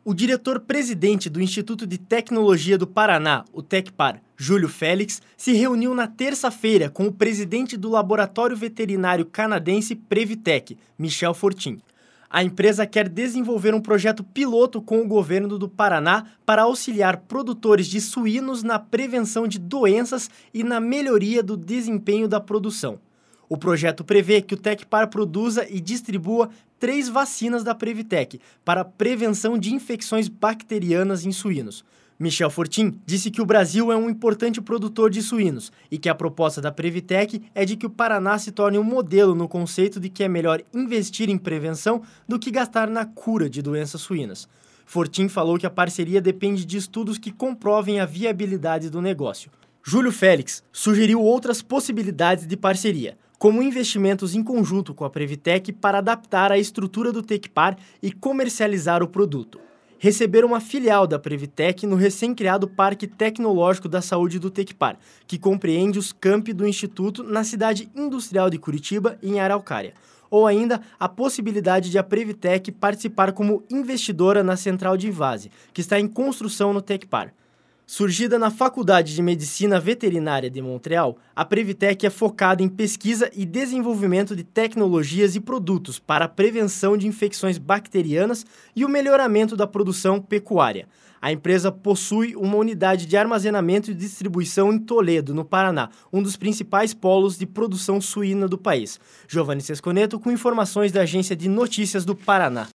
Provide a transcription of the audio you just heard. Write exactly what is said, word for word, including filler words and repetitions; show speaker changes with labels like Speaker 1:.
Speaker 1: O diretor-presidente do Instituto de Tecnologia do Paraná, o Tecpar, Júlio Félix, se reuniu na terça-feira com o presidente do laboratório veterinário canadense Previtec, Michel Fortin. A empresa quer desenvolver um projeto piloto com o governo do Paraná para auxiliar produtores de suínos na prevenção de doenças e na melhoria do desempenho da produção. O projeto prevê que o Tecpar produza e distribua três vacinas da Previtec para a prevenção de infecções bacterianas em suínos. Michel Fortin disse que o Brasil é um importante produtor de suínos e que a proposta da Previtec é de que o Paraná se torne um modelo no conceito de que é melhor investir em prevenção do que gastar na cura de doenças suínas. Fortin falou que a parceria depende de estudos que comprovem a viabilidade do negócio. Júlio Félix sugeriu outras possibilidades de parceria, como investimentos em conjunto com a Previtec para adaptar a estrutura do Tecpar e comercializar o produto. Receber uma filial da Previtec no recém-criado Parque Tecnológico da Saúde do Tecpar, que compreende os campi do Instituto na cidade industrial de Curitiba e em Araucária. Ou ainda a possibilidade de a Previtec participar como investidora na central de invase, que está em construção no Tecpar. Surgida na Faculdade de Medicina Veterinária de Montreal, a Previtec é focada em pesquisa e desenvolvimento de tecnologias e produtos para a prevenção de infecções bacterianas e o melhoramento da produção pecuária. A empresa possui uma unidade de armazenamento e distribuição em Toledo, no Paraná, um dos principais polos de produção suína do país. Giovanni Sesconeto com informações da Agência de Notícias do Paraná.